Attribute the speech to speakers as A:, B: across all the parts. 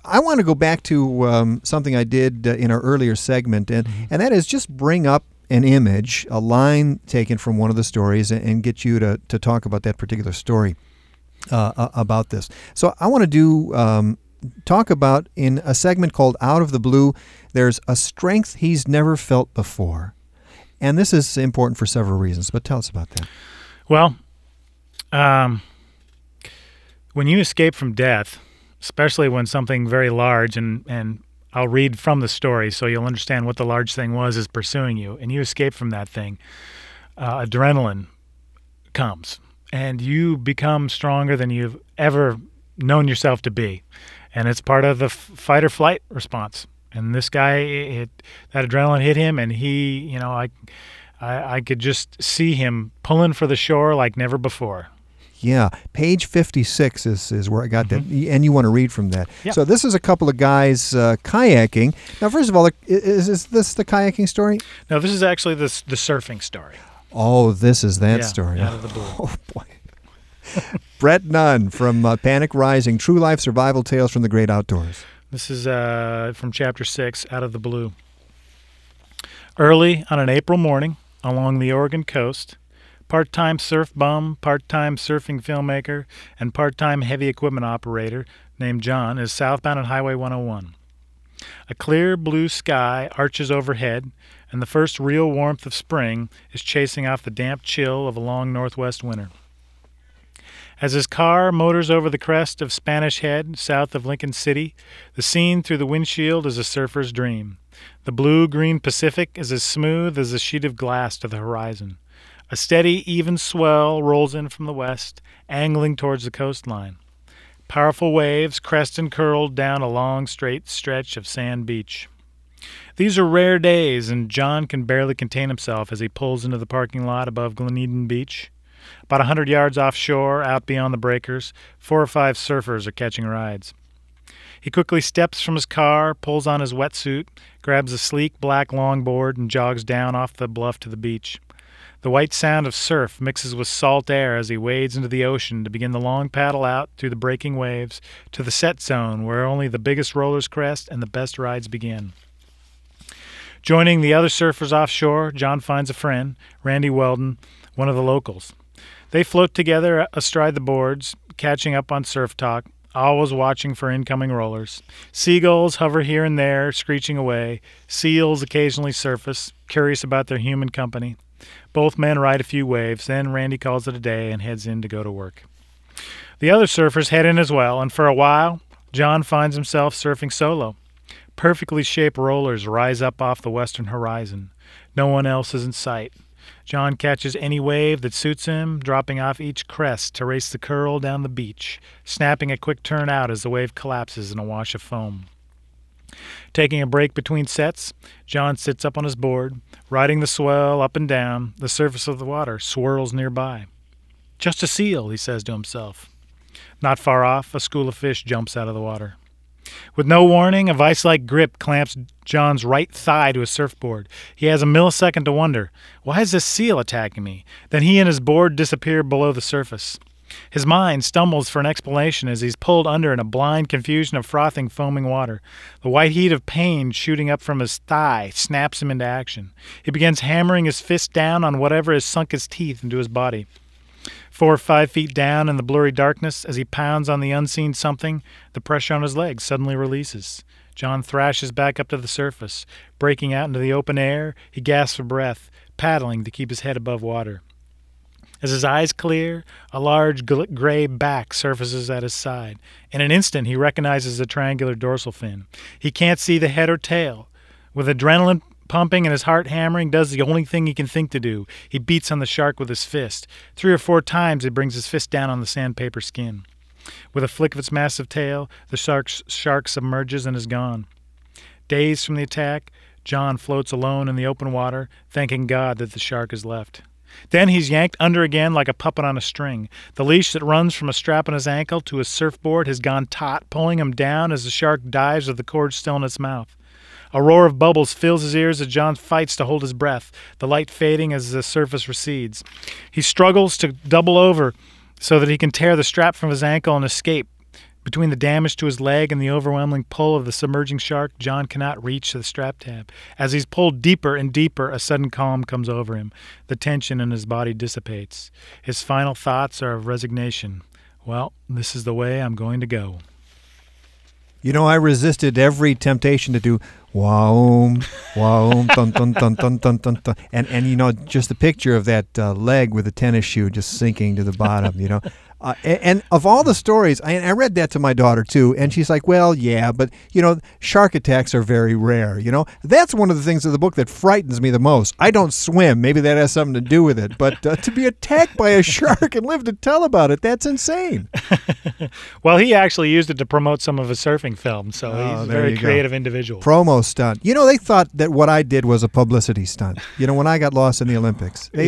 A: I want to go back to something I did in our earlier segment, and that is just bring up an image, a line taken from one of the stories, and get you to talk about that particular story about this. So I want to talk about, in a segment called Out of the Blue, there's a strength he's never felt before. And this is important for several reasons, but tell us about that.
B: Well, when you escape from death, especially when something very large, and I'll read from the story so you'll understand what the large thing was is pursuing you, and you escape from that thing, adrenaline comes, and you become stronger than you've ever known yourself to be. And it's part of the fight or flight response. And this guy, that adrenaline hit him, and he, I could just see him pulling for the shore like never before.
A: Yeah, page 56 is where I got that, and you want to read from that.
B: Yeah.
A: So this is a couple of guys kayaking. Now, first of all, is this the kayaking story?
B: No, this is actually the surfing story.
A: Oh, this is that story.
B: Out of the blue.
A: Oh, boy. Brett Nunn from Panic Rising, True Life Survival Tales from the Great Outdoors.
B: This is from Chapter 6, Out of the Blue. Early on an April morning along the Oregon coast, part-time surf bum, part-time surfing filmmaker, and part-time heavy equipment operator named John is southbound on Highway 101. A clear blue sky arches overhead, and the first real warmth of spring is chasing off the damp chill of a long northwest winter. As his car motors over the crest of Spanish Head, south of Lincoln City, the scene through the windshield is a surfer's dream. The blue-green Pacific is as smooth as a sheet of glass to the horizon. A steady, even swell rolls in from the west, angling towards the coastline. Powerful waves crest and curl down a long, straight stretch of sand beach. These are rare days, and John can barely contain himself as he pulls into the parking lot above Glen Eden Beach. About 100 yards offshore, out beyond the breakers, 4 or 5 surfers are catching rides. He quickly steps from his car, pulls on his wetsuit, grabs a sleek black longboard, and jogs down off the bluff to the beach. The white sound of surf mixes with salt air as he wades into the ocean to begin the long paddle out through the breaking waves to the set zone where only the biggest rollers crest and the best rides begin. Joining the other surfers offshore, John finds a friend, Randy Weldon, one of the locals. They float together astride the boards, catching up on surf talk, always watching for incoming rollers. Seagulls hover here and there, screeching away. Seals occasionally surface, curious about their human company. Both men ride a few waves, then Randy calls it a day and heads in to go to work. The other surfers head in as well, and for a while, John finds himself surfing solo. Perfectly shaped rollers rise up off the western horizon. No one else is in sight. John catches any wave that suits him, dropping off each crest to race the curl down the beach, snapping a quick turn out as the wave collapses in a wash of foam. Taking a break between sets, John sits up on his board, riding the swell up and down. The surface of the water swirls nearby. "Just a seal," he says to himself. Not far off, a school of fish jumps out of the water. With no warning, a vice-like grip clamps John's right thigh to his surfboard. He has a millisecond to wonder, why is this seal attacking me? Then he and his board disappear below the surface. His mind stumbles for an explanation as he's pulled under in a blind confusion of frothing, foaming water. The white heat of pain shooting up from his thigh snaps him into action. He begins hammering his fist down on whatever has sunk his teeth into his body. 4 or 5 feet down in the blurry darkness, as he pounds on the unseen something, the pressure on his legs suddenly releases. John thrashes back up to the surface. Breaking out into the open air, he gasps for breath, paddling to keep his head above water. As his eyes clear, a large gray back surfaces at his side. In an instant, he recognizes the triangular dorsal fin. He can't see the head or tail. With adrenaline pumping and his heart hammering, does the only thing he can think to do. He beats on the shark with his fist. 3 or 4 times he brings his fist down on the sandpaper skin. With a flick of its massive tail, the shark submerges and is gone. Dazed from the attack, John floats alone in the open water, thanking God that the shark is left. Then he's yanked under again like a puppet on a string. The leash that runs from a strap on his ankle to his surfboard has gone taut, pulling him down as the shark dives with the cord still in its mouth. A roar of bubbles fills his ears as John fights to hold his breath, the light fading as the surface recedes. He struggles to double over so that he can tear the strap from his ankle and escape. Between the damage to his leg and the overwhelming pull of the submerging shark, John cannot reach the strap tab. As he's pulled deeper and deeper, a sudden calm comes over him. The tension in his body dissipates. His final thoughts are of resignation. Well, this is the way I'm going to go.
A: You know, I resisted every temptation to do waum, waum, dun dun dun dun dun dun dun, and you know, just the picture of that leg with a tennis shoe just sinking to the bottom. You know, and of all the stories, I read that to my daughter too, and she's like, "Well, yeah, but you know, shark attacks are very rare. You know, that's one of the things of the book that frightens me the most. I don't swim. Maybe that has something to do with it. But to be attacked by a shark and live to tell about it—that's insane."
B: Well, he actually used it to promote some of his surfing films, so he's a very creative individual.
A: Promo stunt. You know, they thought that what I did was a publicity stunt. You know, when I got lost in the Olympics. He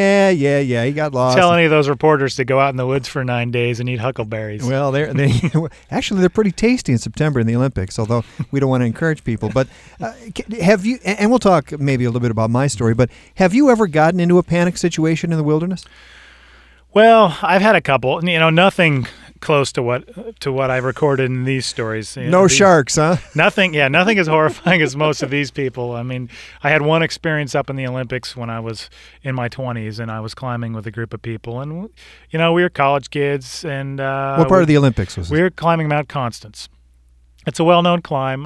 A: got lost.
B: Tell any of those reporters to go out in the woods for 9 days and eat huckleberries.
A: Well, actually, they're pretty tasty in September in the Olympics, although we don't want to encourage people. But have you, and we'll talk maybe a little bit about my story, but have you ever gotten into a panic situation in the wilderness?
B: Well, I've had a couple. You know, nothing close to what I recorded in these stories.
A: No sharks, huh?
B: Nothing as horrifying as most of these people. I mean, I had one experience up in the Olympics when I was in my 20s, and I was climbing with a group of people, and you know, we were college kids, and
A: what part of the Olympics was it?
B: We were climbing Mount Constance. It's a well-known climb,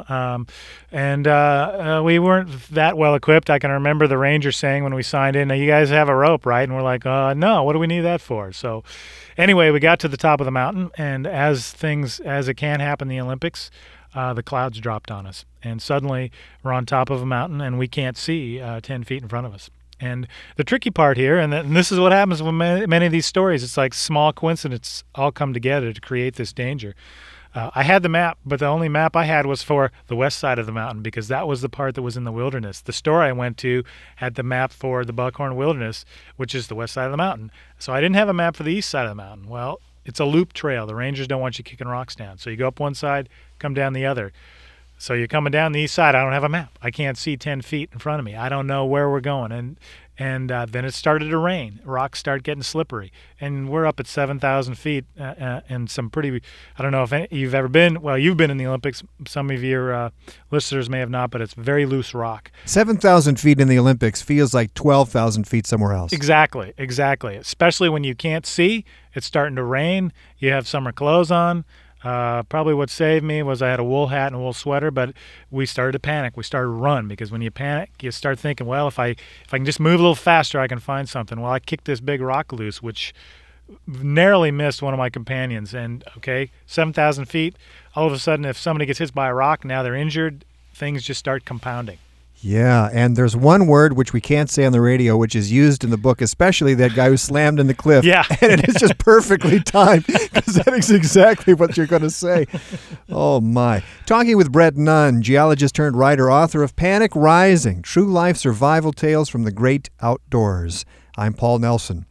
B: and we weren't that well equipped. I can remember the ranger saying when we signed in, "Now you guys have a rope, right?" And we're like, "No, what do we need that for?" So anyway, we got to the top of the mountain, and as it can happen in the Olympics, the clouds dropped on us. And suddenly we're on top of a mountain, and we can't see 10 feet in front of us. And the tricky part here, and this is what happens with many of these stories, it's like small coincidences all come together to create this danger. I had the map, but the only map I had was for the west side of the mountain because that was the part that was in the wilderness. The store I went to had the map for the Buckhorn Wilderness, which is the west side of the mountain. So I didn't have a map for the east side of the mountain. Well, it's a loop trail. The rangers don't want you kicking rocks down. So you go up one side, come down the other. So you're coming down the east side. I don't have a map. I can't see 10 feet in front of me. I don't know where we're going. And then it started to rain. Rocks start getting slippery. And we're up at 7,000 feet and some pretty, I don't know if you've ever been, well, you've been in the Olympics. Some of your listeners may have not, but it's very loose rock.
A: 7,000 feet in the Olympics feels like 12,000 feet somewhere else.
B: Exactly. Especially when you can't see. It's starting to rain. You have summer clothes on. Probably what saved me was I had a wool hat and a wool sweater, but we started to panic. We started to run because when you panic, you start thinking, well, if I can just move a little faster, I can find something. Well, I kicked this big rock loose, which narrowly missed one of my companions. And, 7,000 feet, all of a sudden, if somebody gets hit by a rock, now they're injured, things just start compounding.
A: Yeah, and there's one word which we can't say on the radio, which is used in the book, especially that guy who slammed in the cliff.
B: Yeah.
A: And it is just perfectly timed because that is exactly what you're going to say. Oh, my. Talking with Brett Nunn, geologist turned writer, author of Panic Rising, True Life Survival Tales from the Great Outdoors. I'm Paul Nelson.